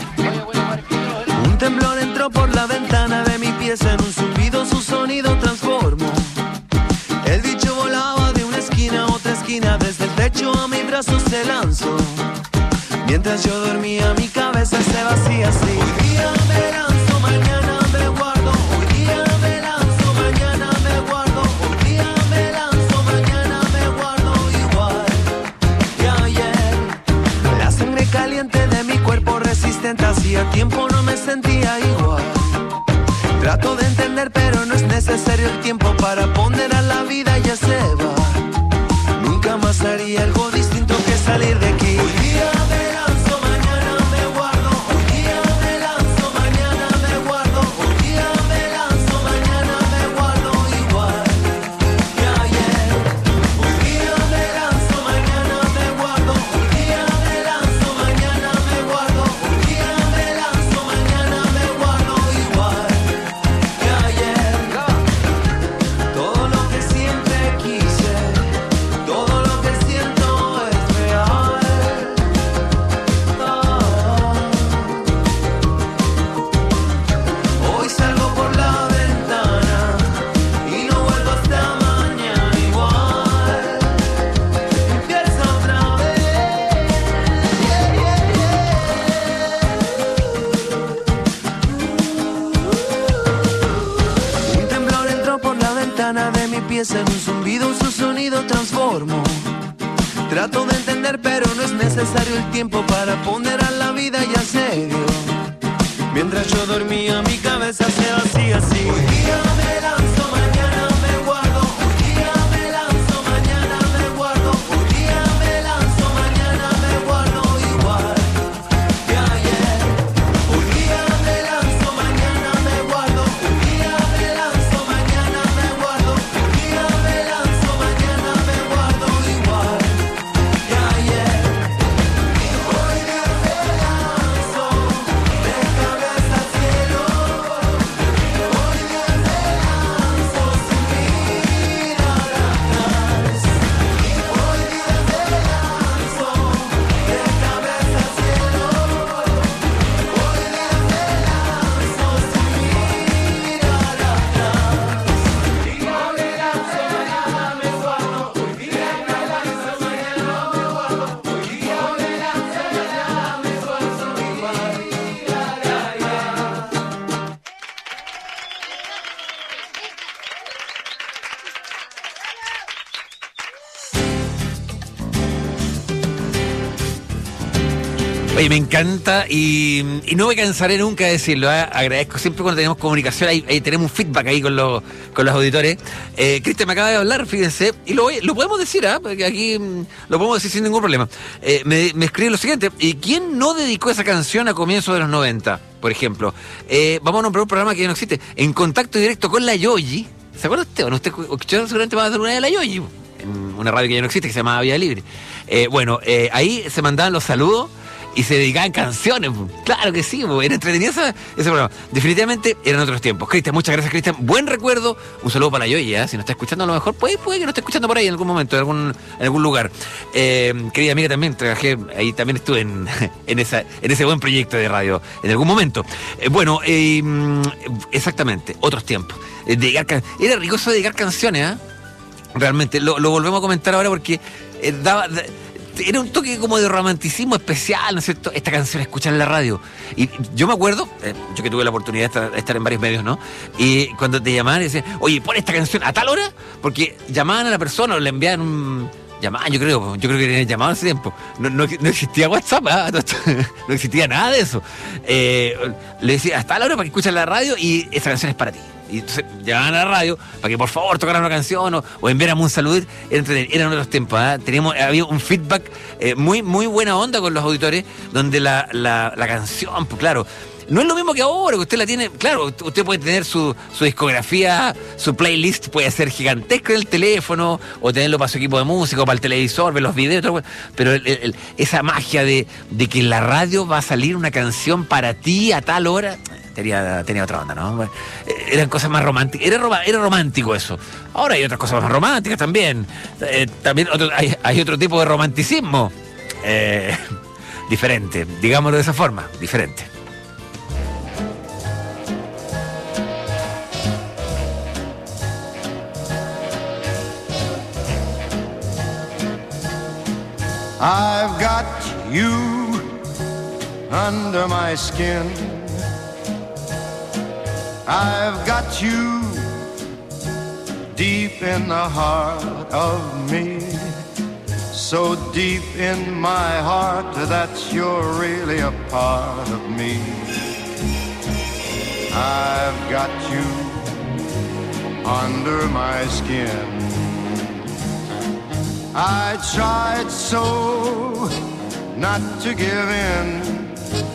Un temblor entró por la ventana de mi pieza, en un zumbido su sonido transformó. El bicho volaba de una esquina a otra esquina, desde el techo a mi brazo se lanzó. Mientras yo dormía mi cabeza se vacía así. Hoy día me lanzo, mañana me guardo. Hoy día me lanzo, mañana me guardo. Hoy día me lanzo, mañana me guardo igual que ayer. La sangre caliente de mi cuerpo resistente, hacía tiempo no me sentía igual. Trato de entender pero no es necesario el tiempo para ponderar la vida, ya se va. Nunca más haría algo distinto que salir de aquí. Hoy día me lanzo, mañana me guardo. Hoy día me lanzo, mañana me guardo. Hoy día me lanzo, mañana me guardo igual que ayer. Hoy día me lanzo, mañana me guardo. Hoy día me lanzo, mañana me guardo. Hoy día me lanzo, mañana me guardo igual que ayer. Todo lo que siempre quise, todo lo que siento es real. pieza en un zumbido, su sonido transformo. Trato de entender, pero no es necesario el tiempo para poner a la vida ya serio. Mientras yo dormía, mi cabeza se vacía así. Hoy día me lanzo, mañana me guardo. Hoy día me lanzo, mañana me guardo. Hoy día me lanzo, mañana me guardo igual que ayer. Hoy día me lanzo, mañana me guardo. Hoy día me lanzo, mañana me guardo. Hoy día me lanzo, mañana me guardo igual que ayer. Hoy día me lanzo de cabeza al cielo. Hoy día me lanzo sin mirar atrás. Hoy día me lanzo de cabeza al cielo. Hoy día me lanzo sin mirar atrás. Hoy día me lanzo, mañana me guardo. Hoy día me lanzo, mañana me guardo. Hoy día me lanzo, mañana me guardo igual que ayer. Oye, me encanta y, y no me cansaré nunca de decirlo. ¿eh? Agradezco siempre cuando tenemos comunicación, ahí, ahí tenemos un feedback ahí con los, con los auditores. Eh, Cristian me acaba de hablar, fíjense, y lo, lo podemos decir, ¿eh? Porque aquí mm, lo podemos decir sin ningún problema. Eh, me, me escribe lo siguiente: ¿y quién no dedicó esa canción a comienzos de los noventa, por ejemplo? Eh, vamos a nombrar un programa que ya no existe, En Contacto Directo con la Yoyi. ¿Se acuerda usted? Bueno, usted escuchó seguramente va a hacer una de la Yoyi, en una radio que ya no existe, que se llamaba Vía Libre. Eh, bueno, eh, ahí se mandaban los saludos y se dedicaban canciones. Claro que sí, era entretenido ese, ese programa. Definitivamente eran otros tiempos. Cristian, muchas gracias, Cristian. Buen recuerdo. Un saludo para la Yoyi, ¿eh? Si nos está escuchando a lo mejor, puede, puede que nos esté escuchando por ahí en algún momento, en algún, en algún lugar. Eh, querida amiga, también trabajé, ahí también estuve en, en, esa, en ese buen proyecto de radio en algún momento. Eh, bueno, eh, exactamente, otros tiempos. Eh, dedicar can- era rico eso de dedicar canciones, ¿eh? Realmente, lo, lo volvemos a comentar ahora porque eh, daba... Da, era un toque como de romanticismo especial, ¿no es cierto? Esta canción, escuchar en la radio. Y yo me acuerdo, eh, yo que tuve la oportunidad de estar, de estar en varios medios, ¿no? Y cuando te llamaban y decían, oye, pon esta canción a tal hora, porque llamaban a la persona o le enviaban un... Llamaban, yo creo, yo creo que tenían llamado hace tiempo. No, no, no existía WhatsApp, ¿eh? No existía nada de eso. Eh, le decía, hasta la hora para que escuchen la radio y esta canción es para ti. Y entonces llamaban a la radio para que por favor tocaran una canción o, o enviáramos un saludo. Eran, eran otros tiempos, ¿eh? Teníamos, había un feedback eh, muy, muy buena onda con los auditores, donde la, la, la canción, pues claro, no es lo mismo que ahora, que usted la tiene, claro, usted puede tener su, su discografía, su playlist puede ser gigantesco en el teléfono, o tenerlo para su equipo de música, o para el televisor, ver los videos, todo, pero el, el, esa magia de, de que en la radio va a salir una canción para ti a tal hora, tenía, tenía otra onda, ¿no? Bueno, eran cosas más románticas, era, rom- era romántico eso. Ahora hay otras cosas más románticas también, eh, también otro, hay, hay otro tipo de romanticismo, eh, diferente, digámoslo de esa forma, diferente. I've got you under my skin. I've got you deep in the heart of me. So deep in my heart that you're really a part of me. I've got you under my skin. I tried so not to give in.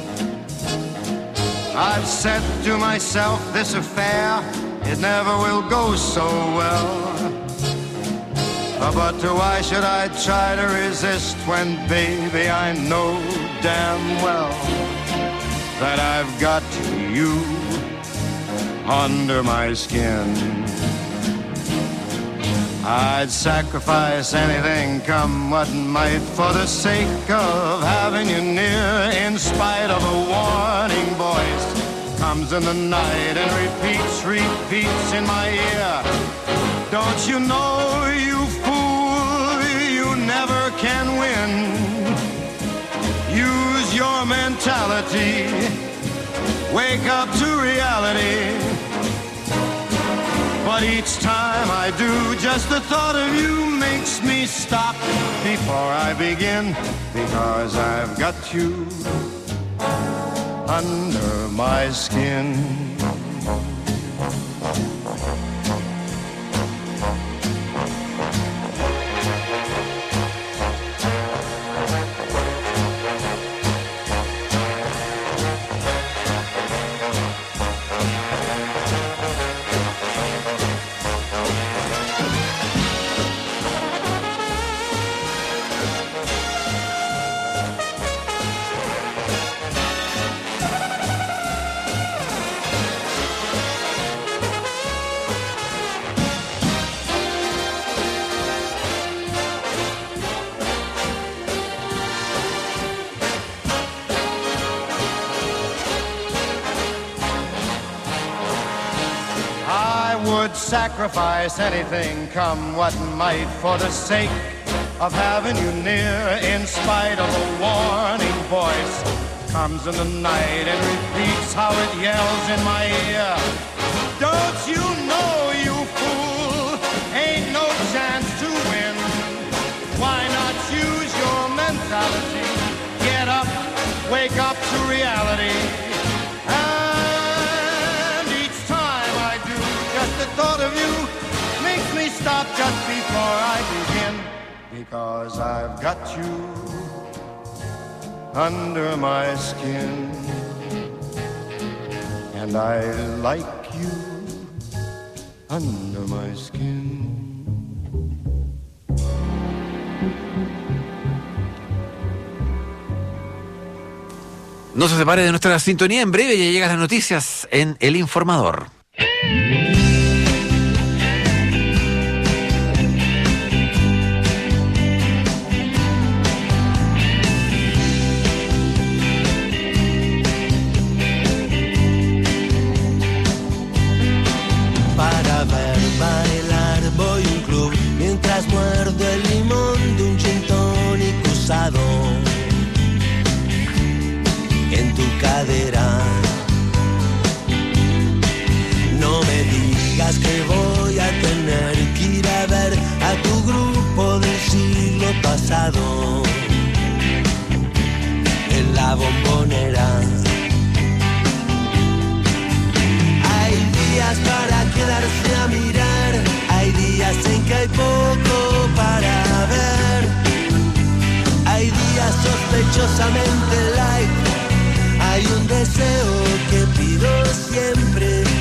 I've said to myself, this affair, it never will go so well. But why should I try to resist when, baby, I know damn well that I've got you under my skin. I'd sacrifice anything, come what might, for the sake of having you near. In spite of a warning voice, comes in the night and repeats, repeats in my ear. Don't you know, you fool, you never can win. Use your mentality, wake up to reality. But each time I do, just the thought of you makes me stop before I begin, because I've got you under my skin. Sacrifice anything, come what might, for the sake of having you near, in spite of a warning voice comes in the night and repeats how it yells in my ear. Don't you know, you fool, ain't no chance to win. Why not use your mentality? Get up, wake up to reality. The thought of you makes me stop just before I begin, because I've got you under my skin, and I like you under my skin. No se separe de nuestra sintonía, en breve ya llegan las noticias en El Informador. Bailar voy a un club mientras muerdo el limón de un gin tonic usado en tu cadera. No me digas que voy a tener que ir a ver a tu grupo del siglo pasado en la Bombonera. Hay días para quedarse a mirar, hay días en que hay poco para ver, hay días sospechosamente light, hay un deseo que pido siempre,